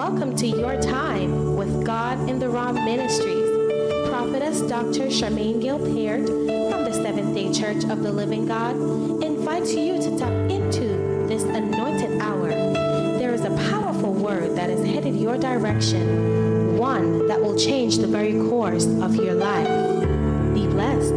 Welcome to Your Time with God in the Raw Ministries. Prophetess Dr. Charmaine Gilpert from the Seventh-day Church of the Living God invites you to tap into this anointed hour. There is a powerful word that is headed your direction, one that will change the very course of your life. Be blessed.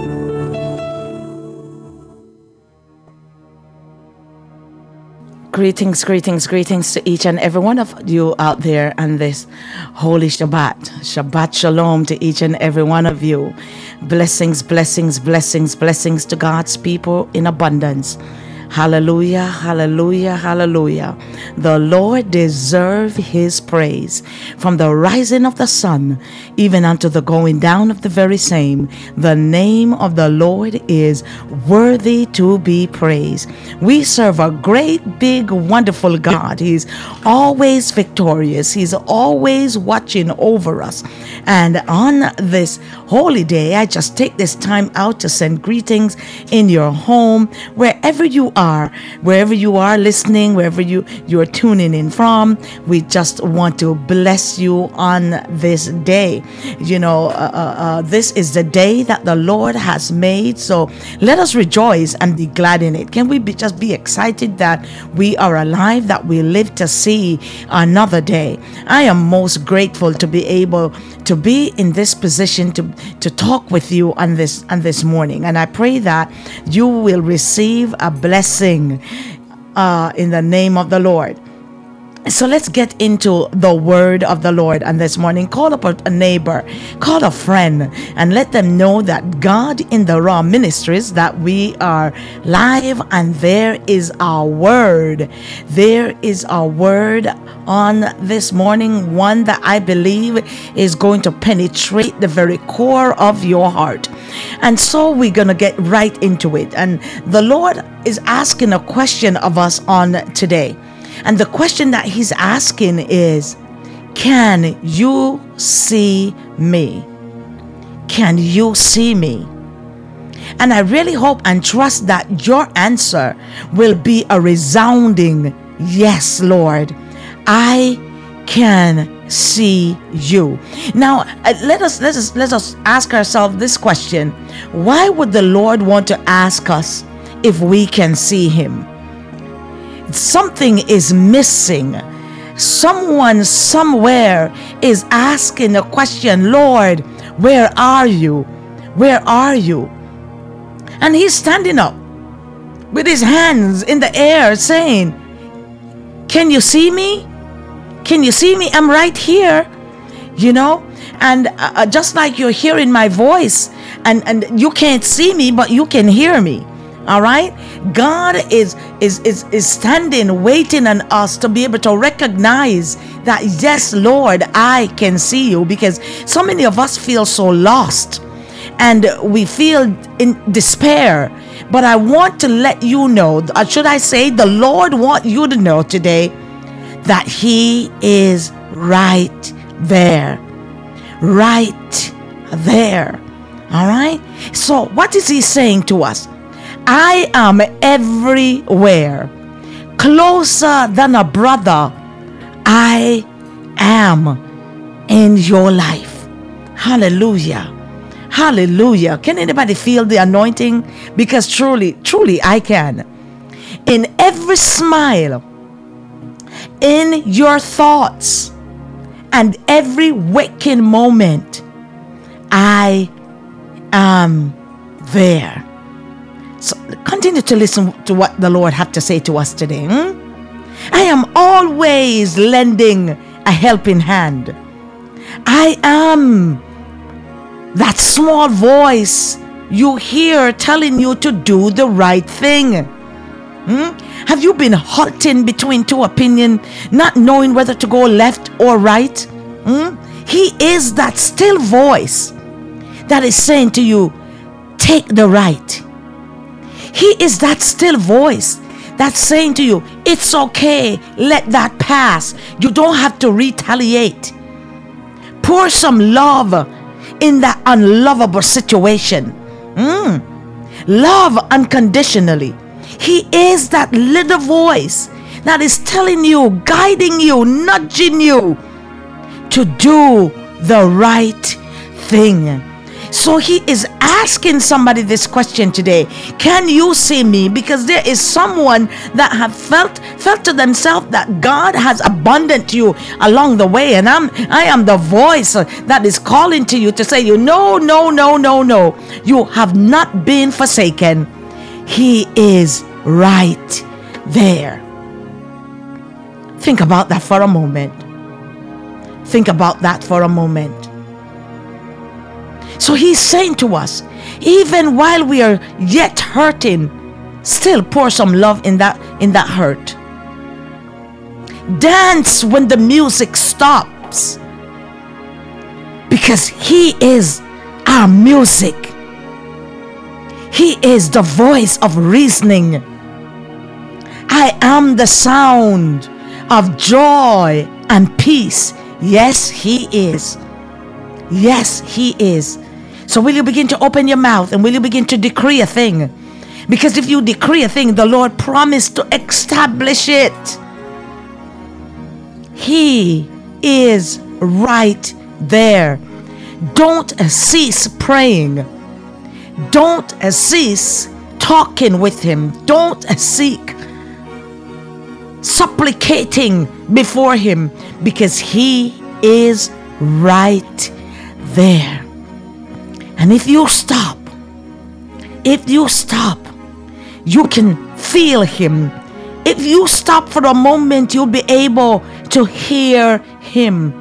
Greetings, greetings, greetings to each and every one of you out there on this holy Shabbat. Shabbat Shalom to each and every one of you. Blessings, blessings, blessings, blessings to God's people in abundance. Hallelujah, hallelujah, hallelujah. The Lord deserves his praise from the rising of the sun even unto the going down of the very same. The name of the Lord is worthy to be praised. We serve a great, big, wonderful God. He's always victorious. He's always watching over us. And on this holy day, I just take this time out to send greetings in your home, wherever you are listening, wherever you're tuning in from. We just want to bless you on this day. This is the day that the Lord has made, so let us rejoice and be glad in it. Can we just be excited that we are alive, that we live to see another day? I am most grateful to be able to be in this position to talk with you on this morning, and I pray that you will receive a blessing in the name of the Lord. So let's get into the word of the Lord. And this morning, call up a neighbor, call a friend, and let them know that God in the Raw Ministries, that we are live, and there is our word. There is our word on this morning, one that I believe is going to penetrate the very core of your heart. And so we're going to get right into it. And the Lord is asking a question of us on today. And the question that he's asking is, can you see me? Can you see me? And I really hope and trust that your answer will be a resounding yes, Lord. I can see you. Now, let us ask ourselves this question. Why would the Lord want to ask us if we can see him? Something is missing. Someone somewhere is asking a question. Lord, where are you? Where are you? And he's standing up with his hands in the air saying, can you see me? Can you see me? I'm right here, and just like you're hearing my voice, and you can't see me, but you can hear me. All right, God is standing, waiting on us to be able to recognize that, yes, Lord, I can see you, because so many of us feel so lost and we feel in despair. But I want to let you know, or should I say, the Lord wants you to know today that he is right there. Right there. All right. So what is he saying to us? I am everywhere, closer than a brother. I am in your life. Hallelujah. Hallelujah. Can anybody feel the anointing? Because truly, truly I can. In every smile, in your thoughts, and every waking moment, I am there. So continue to listen to what the Lord have to say to us today. I am always lending a helping hand. I am that small voice you hear telling you to do the right thing. Have you been halting between two opinions, not knowing whether to go left or right? He is that still voice that is saying to you, take the right. He is that still voice that's saying to you, it's okay, let that pass. You don't have to retaliate. Pour some love in that unlovable situation. Love unconditionally. He is that little voice that is telling you, guiding you, nudging you to do the right thing. So he is asking somebody this question today. Can you see me? Because there is someone that have felt to themselves that God has abandoned you along the way, and I am the voice that is calling to you to say, no, you have not been forsaken. He is right there. Think about that for a moment. Think about that for a moment. So he's saying to us, even while we are yet hurting, still pour some love in that hurt. Dance when the music stops, because he is our music. He is the voice of reasoning. I am the sound of joy and peace. Yes, he is. Yes, he is. So will you begin to open your mouth and will you begin to decree a thing? Because if you decree a thing, the Lord promised to establish it. He is right there. Don't cease praying. Don't cease talking with him. Don't seek supplicating before him, because he is right there. And if you stop, you can feel him. If you stop for a moment, you'll be able to hear him.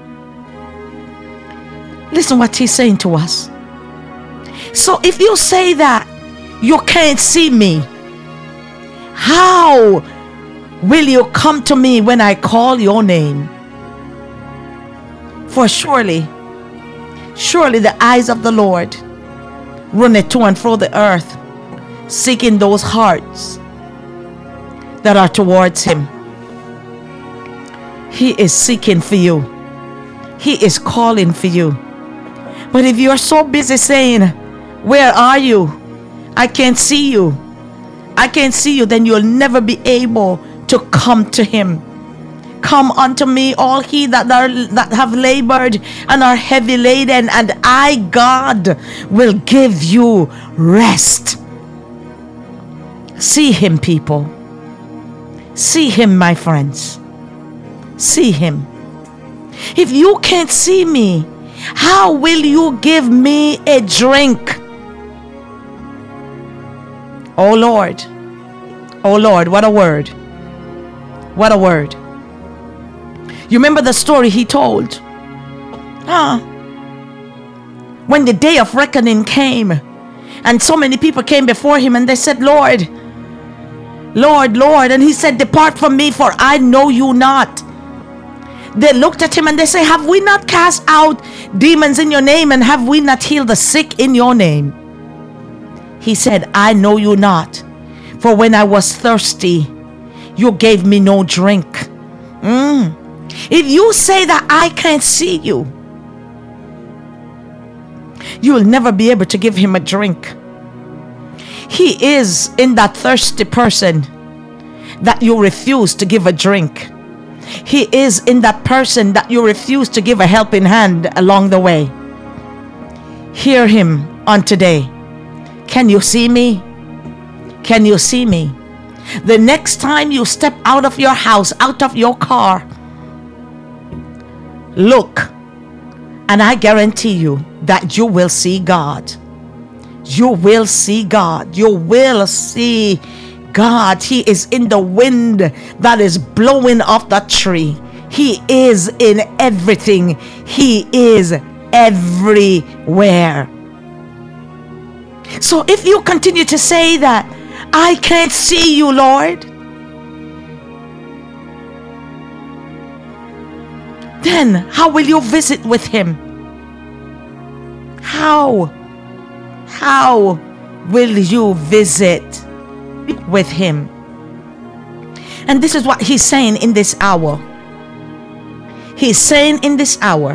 Listen what he's saying to us. So if you say that you can't see me, how will you come to me when I call your name? For surely the eyes of the Lord runneth to and fro the earth, seeking those hearts that are towards him. He is seeking for you. He is calling for you. But if you're so busy saying, where are you? I can't see you. I can't see you, then you'll never be able to come to him. Come unto me, all ye that have labored and are heavy laden, and I, God, will give you rest. See him, people. See him, my friends. See him. If you can't see me, how will you give me a drink? Oh Lord, what a word. What a word. You remember the story he told? When the day of reckoning came, and so many people came before him, and they said, Lord, Lord, Lord. And he said, depart from me, for I know you not. They looked at him and they say, have we not cast out demons in your name, and have we not healed the sick in your name? He said, I know you not. For when I was thirsty, you gave me no drink. If you say that I can't see you, you will never be able to give him a drink. He is in that thirsty person that you refuse to give a drink. He is in that person that you refuse to give a helping hand along the way. Hear him on today. Can you see me? Can you see me? The next time you step out of your house, out of your car, look, and I guarantee you that you will see God. You will see God. You will see God. He is in the wind that is blowing off the tree. He is in everything. He is everywhere. So if you continue to say that, I can't see you, Lord, then how will you visit with him? How will you visit with him? And this is what he's saying in this hour. He's saying in this hour,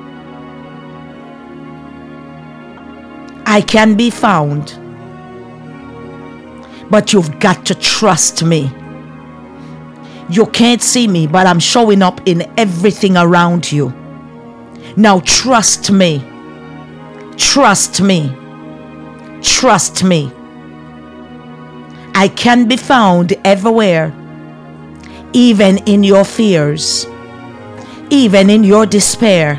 I can be found, but you've got to trust me. You can't see me, but I'm showing up in everything around you. Now trust me. Trust me. Trust me. I can be found everywhere, even in your fears, even in your despair.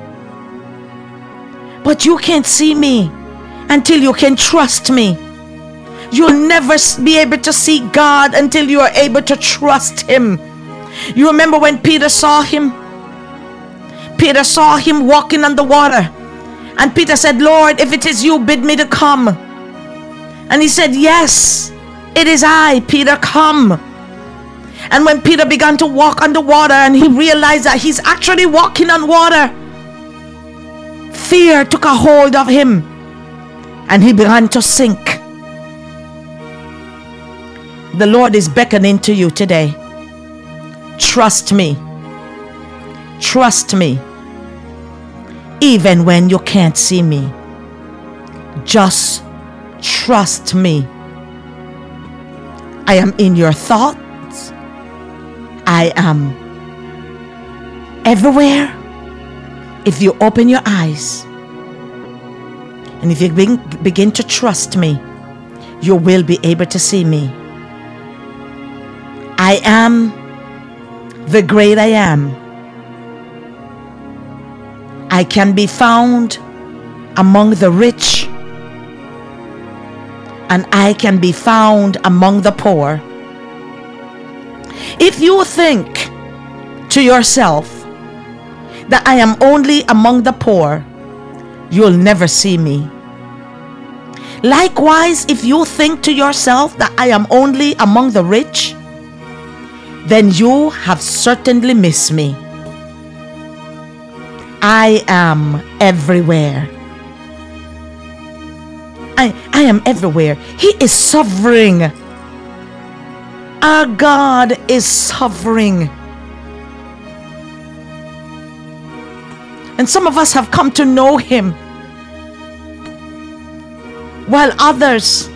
But you can't see me until you can trust me. You'll never be able to see God until you are able to trust Him. You remember when Peter saw Him? Peter saw Him walking on the water. And Peter said, Lord, if it is you, bid me to come. And He said, yes, it is I, Peter, come. And when Peter began to walk on the water and he realized that he's actually walking on water, fear took a hold of him and he began to sink. The Lord is beckoning to you today. Trust me. Trust me. Even when you can't see me. Just trust me. I am in your thoughts. I am everywhere. If you open your eyes and if you begin to trust me, you will be able to see me. I am the great I am. I can be found among the rich, and I can be found among the poor. If you think to yourself that I am only among the poor, you'll never see me. Likewise, if you think to yourself that I am only among the rich, then you have certainly missed me. I am everywhere. I am everywhere. He is sovereign. Our God is sovereign. And some of us have come to know Him, while others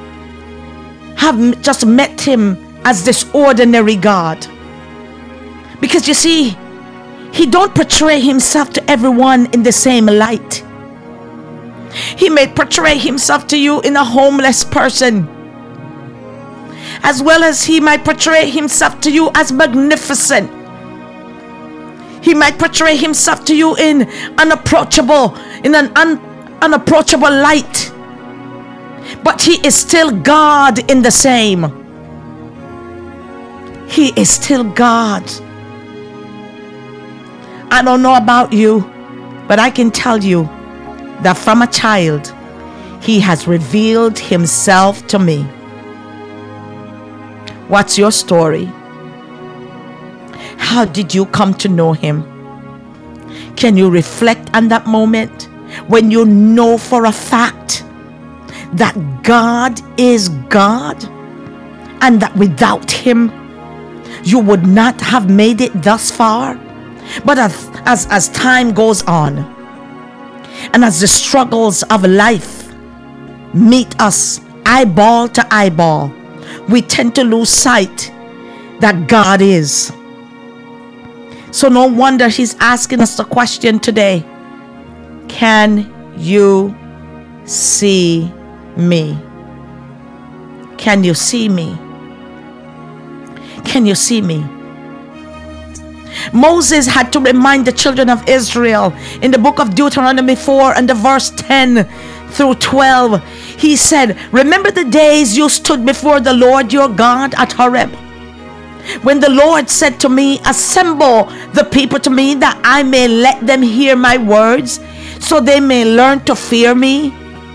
have just met Him as this ordinary God. Because you see, He don't portray Himself to everyone in the same light. He may portray Himself to you in a homeless person, as well as He might portray Himself to you as magnificent. He might portray Himself to you in an unapproachable light. But He is still God in the same. He is still God. I don't know about you, but I can tell you that from a child, He has revealed Himself to me. What's your story? How did you come to know Him? Can you reflect on that moment when you know for a fact that God is God, and that without Him you would not have made it thus far? But as time goes on, and as the struggles of life meet us eyeball to eyeball, we tend to lose sight that God is. So no wonder He's asking us the question today: can you see me? Can you see me? Can you see me? Moses had to remind the children of Israel in the book of Deuteronomy 4 and the verse 10 through 12. He said, remember the days you stood before the Lord your God at Horeb, when the Lord said to me, assemble the people to me, that I may let them hear my words, so they may learn to fear me.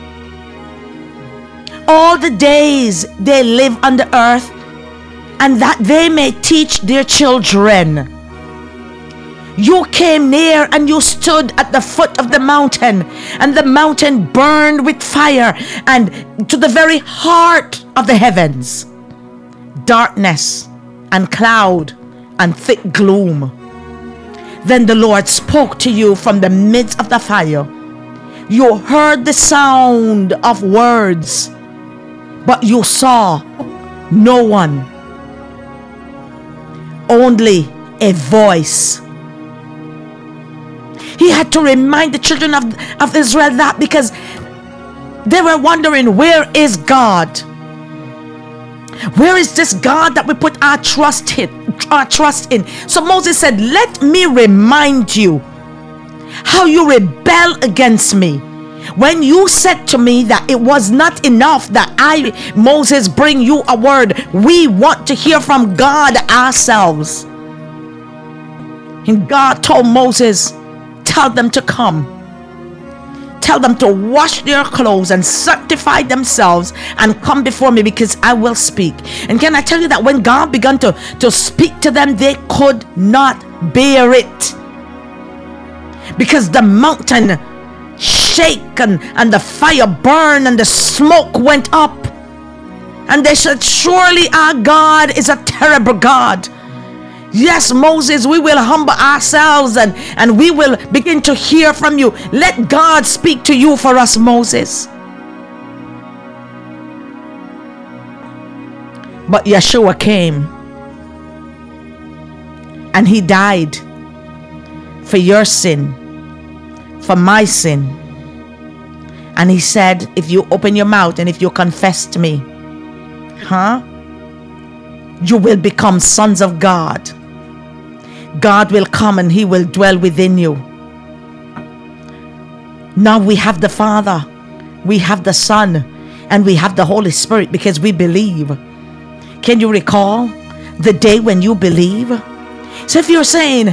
All the days they live on the earth, and that they may teach their children. You came near and you stood at the foot of the mountain, and the mountain burned with fire, and to the very heart of the heavens, darkness and cloud and thick gloom. Then the Lord spoke to you from the midst of the fire. You heard the sound of words, but you saw no one. only a voice. He had to remind the children of Israel that, because they were wondering, where is God? Where is this God that we put our trust in? So Moses said, let me remind you how you rebel against me when you said to me that it was not enough that I, Moses, bring you a word. We want to hear from God ourselves. And God told Moses, tell them to come. Tell them to wash their clothes and sanctify themselves and come before me, because I will speak. And can I tell you that when God began to speak to them, they could not bear it, because the mountain shake and the fire burned and the smoke went up. And they said, surely our God is a terrible God. Yes, Moses, we will humble ourselves and we will begin to hear from you. Let God speak to you for us, Moses. But Yeshua came and he died for your sin, for my sin. And he said, if you open your mouth and if you confess to me, you will become sons of God. God will come and he will dwell within you. Now we have the Father, we have the Son, and we have the Holy Spirit because we believe. Can you recall the day when you believe? So if you're saying,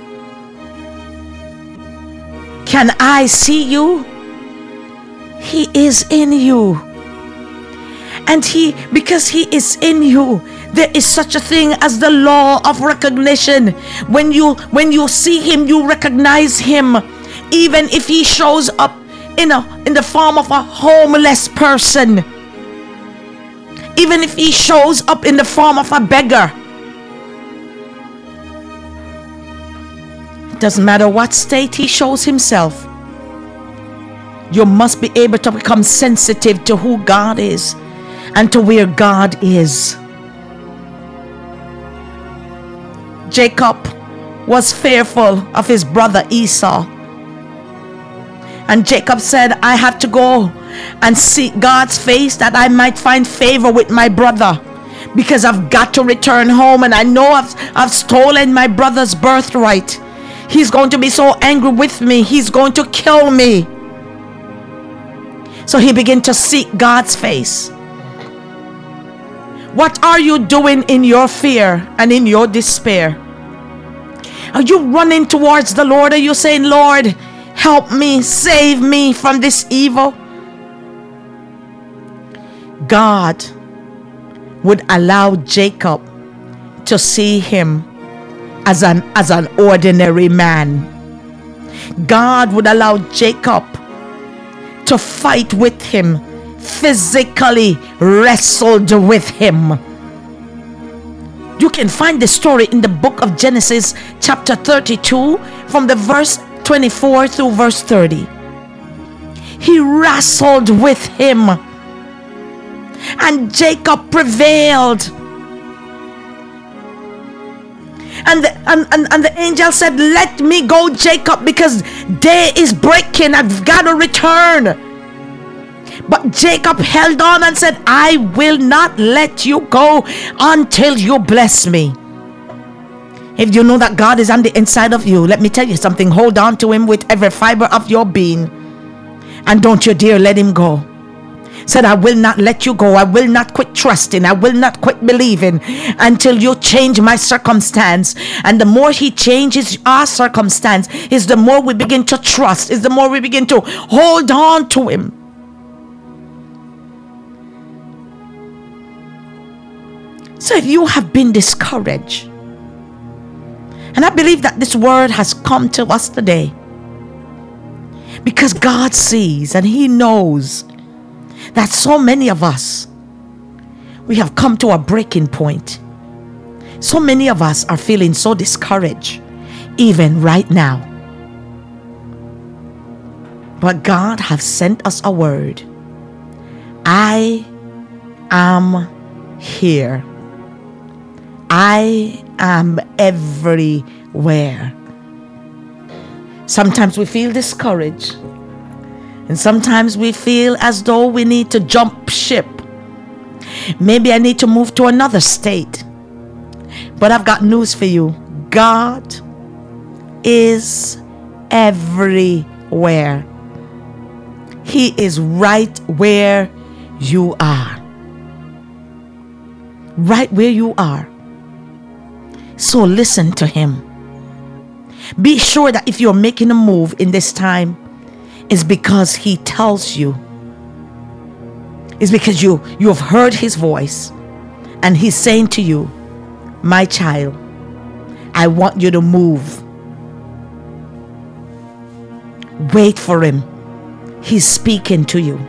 can I see you? He is in you. And because he is in you, there is such a thing as the law of recognition. When you see him, you recognize him, even if he shows up in the form of a homeless person, even if he shows up in the form of a beggar. It doesn't matter what state he shows himself. You must be able to become sensitive to who God is and to where God is. Jacob was fearful of his brother Esau. And Jacob said, I have to go and seek God's face that I might find favor with my brother, because I've got to return home and I know I've stolen my brother's birthright. He's going to be so angry with me. He's going to kill me. So he began to seek God's face. What are you doing in your fear and in your despair? Are you running towards the Lord? Are you saying, Lord, help me, save me from this evil? God would allow Jacob to see him as an ordinary man. God would allow Jacob to fight with him, physically wrestled with him. You can find the story in the book of Genesis chapter 32 from the verse 24 through verse 30. He wrestled with him and Jacob prevailed. And the angel said, let me go, Jacob, because day is breaking. I've got to return. But Jacob held on and said, I will not let you go until you bless me. If you know that God is on the inside of you, let me tell you something. Hold on to him with every fiber of your being. And don't you dare let him go. Said, I will not let you go. I will not quit trusting. I will not quit believing until you change my circumstance. And the more he changes our circumstance, is the more we begin to trust, is the more we begin to hold on to him. So if you have been discouraged, and I believe that this word has come to us today, because God sees and he knows that so many of us, we have come to a breaking point. So many of us are feeling so discouraged, even right now. But God has sent us a word. I am here. I am everywhere. Sometimes we feel discouraged, and sometimes we feel as though we need to jump ship. Maybe I need to move to another state. But I've got news for you. God is everywhere. He is right where you are. Right where you are. So listen to him. Be sure that if you're making a move in this time, it's because he tells you. It's because you have heard his voice, and he's saying to you, my child, I want you to move. Wait for him. He's speaking to you.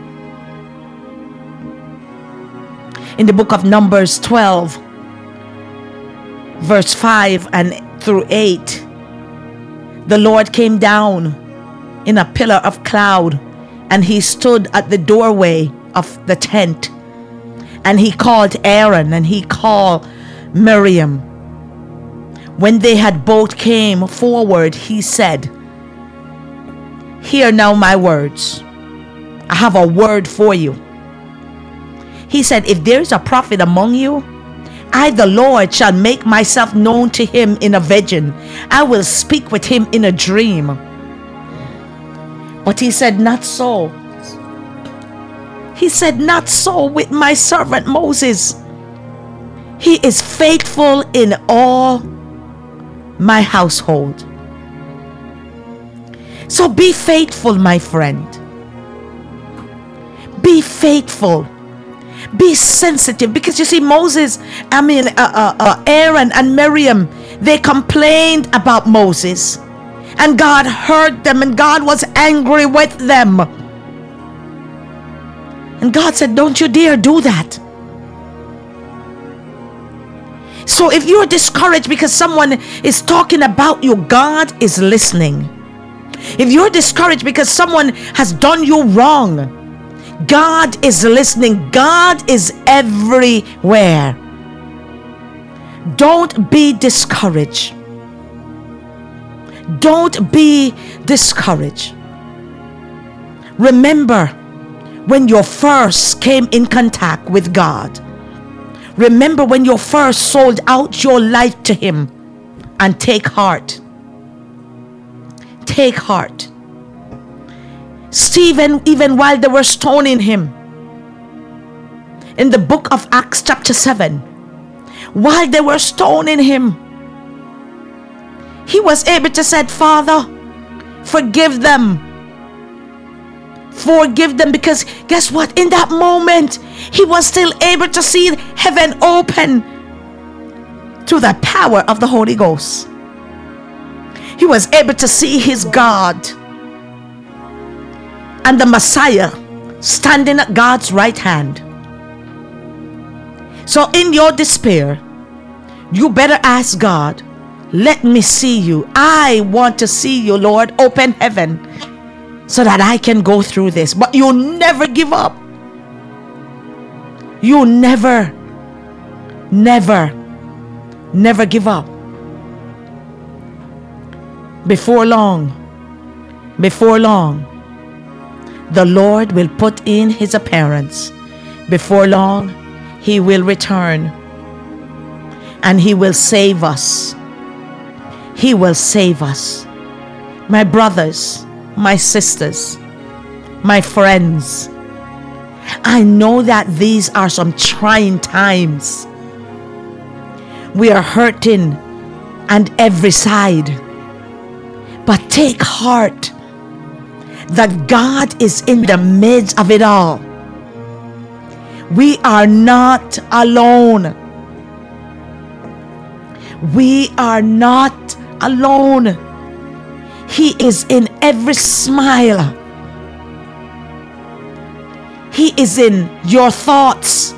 In the book of Numbers 12, verse 5 and through 8, the Lord came down in a pillar of cloud, and he stood at the doorway of the tent, and he called Aaron and he called Miriam. When they had both came forward, he said, hear now my words. I have a word for you. He said, if there is a prophet among you, I, the Lord, shall make myself known to him in a vision. I will speak with him in a dream. But he said, not so. He said, not so with my servant Moses. He is faithful in all my household. So be faithful, my friend. Be faithful. Be sensitive, because you see, Aaron and Miriam, they complained about Moses, and God heard them, and God was angry with them. And God said, don't you dare do that. So if you're discouraged because someone is talking about you, God is listening. If you're discouraged because someone has done you wrong, God is listening. God is everywhere. Don't be discouraged. Don't be discouraged. Remember when you first came in contact with God. Remember when you first sold out your life to him, and take heart. Take heart. Stephen, even while they were stoning him, in the book of Acts chapter 7, while they were stoning him, he was able to say, Father, forgive them. Forgive them, because guess what? In that moment, he was still able to see heaven open through the power of the Holy Ghost. He was able to see his God and the Messiah standing at God's right hand. So in your despair, you better ask God, let me see you. I want to see you, Lord. Open heaven so that I can go through this. But you never give up. You never give up. Before long, the Lord will put in his appearance. Before long, he will return, and he will save us. He will save us. My brothers, my sisters, my friends, I know that these are some trying times. We are hurting on every side. But take heart that God is in the midst of it all. We are not alone. We are not alone. He is in every smile. He is in your thoughts.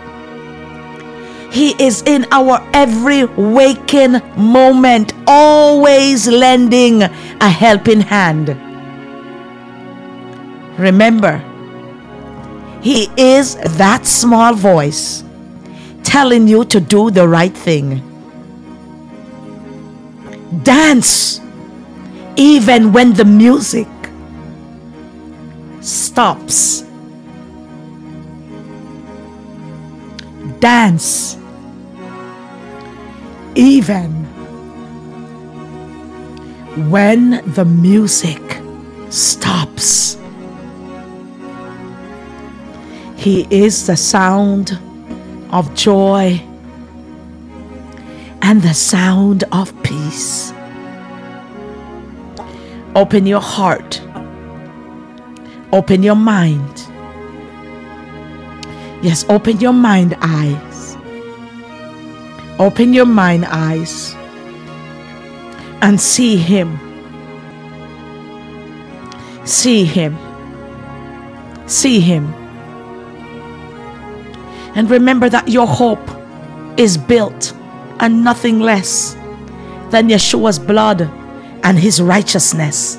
He is in our every waking moment, always lending a helping hand. Remember, he is that small voice telling you to do the right thing. Dance even when the music stops. Dance even when the music stops. He is the sound of joy and the sound of peace. Open your heart. Open your mind. Yes, open your mind eyes. Open your mind eyes and see Him. See Him. See Him. And remember that your hope is built on nothing less than Yeshua's blood and His righteousness.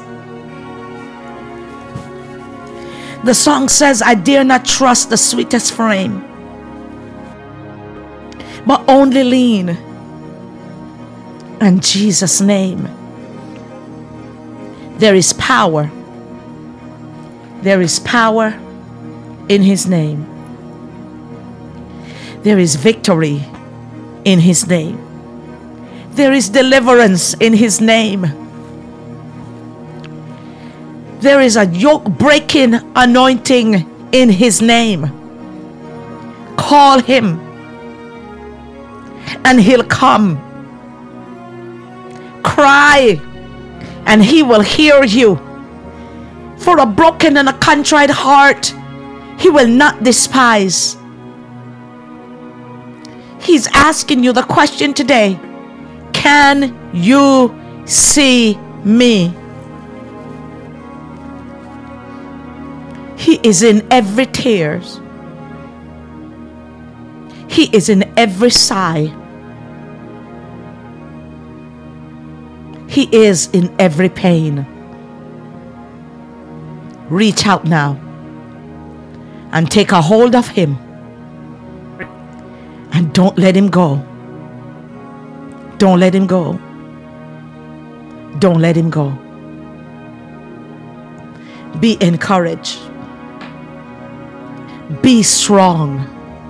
The song says, I dare not trust the sweetest frame, but only lean on Jesus' name. There is power. There is power in His name. There is victory in His name. There is deliverance in His name. There is a yoke-breaking anointing in His name. Call Him and He'll come. Cry and He will hear you. For a broken and a contrite heart He will not despise. He's asking you the question today. Can you see me? He is in every tears. He is in every sigh. He is in every pain. Reach out now and take a hold of Him. And don't let Him go. Don't let Him go. Don't let Him go. Be encouraged. Be strong.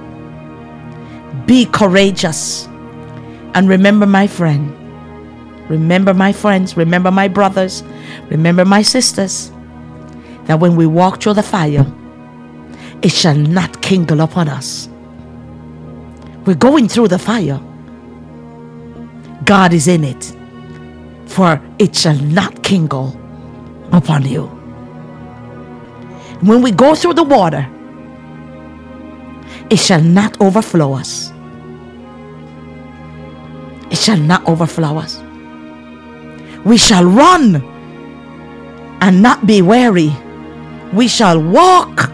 Be courageous. And remember, my friend, remember my friends, remember my brothers, remember my sisters, that when we walk through the fire, it shall not kindle upon us. We're going through the fire. God is in it, for it shall not kindle upon you. When we go through the water, it shall not overflow us. It shall not overflow us. We shall run and not be weary. We shall walk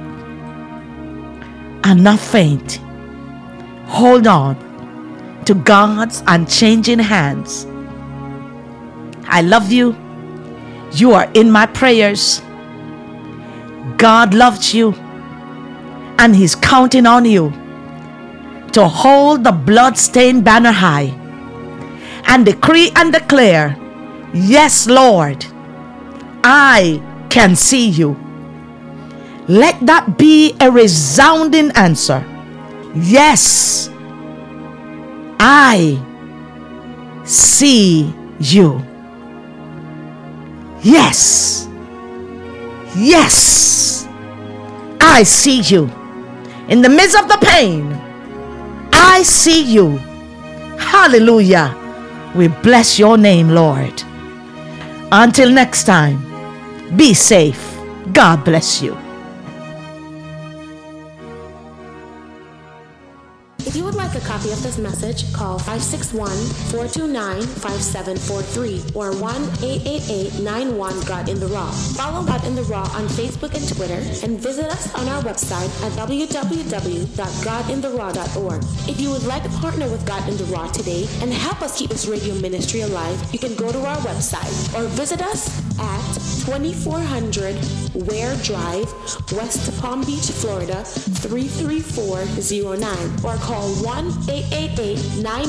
and not faint. Hold on to God's unchanging hands. I love you. You are in my prayers. God loves you, and He's counting on you to hold the blood-stained banner high and decree and declare, yes, Lord, I can see you. Let that be a resounding answer. Yes, I see you. Yes, yes, I see you. In the midst of the pain, I see you. Hallelujah. We bless your name, Lord. Until next time, be safe. God bless you. If you would like a copy of this message, call 561-429-5743 or 1-888-91-GOD in the Raw. Follow God in the Raw on Facebook and Twitter, and visit us on our website at www.godintheraw.org. If you would like to partner with God in the Raw today and help us keep this radio ministry alive, you can go to our website or visit us at 2400 Ware Drive, West Palm Beach, Florida 33409, or call 1-888-9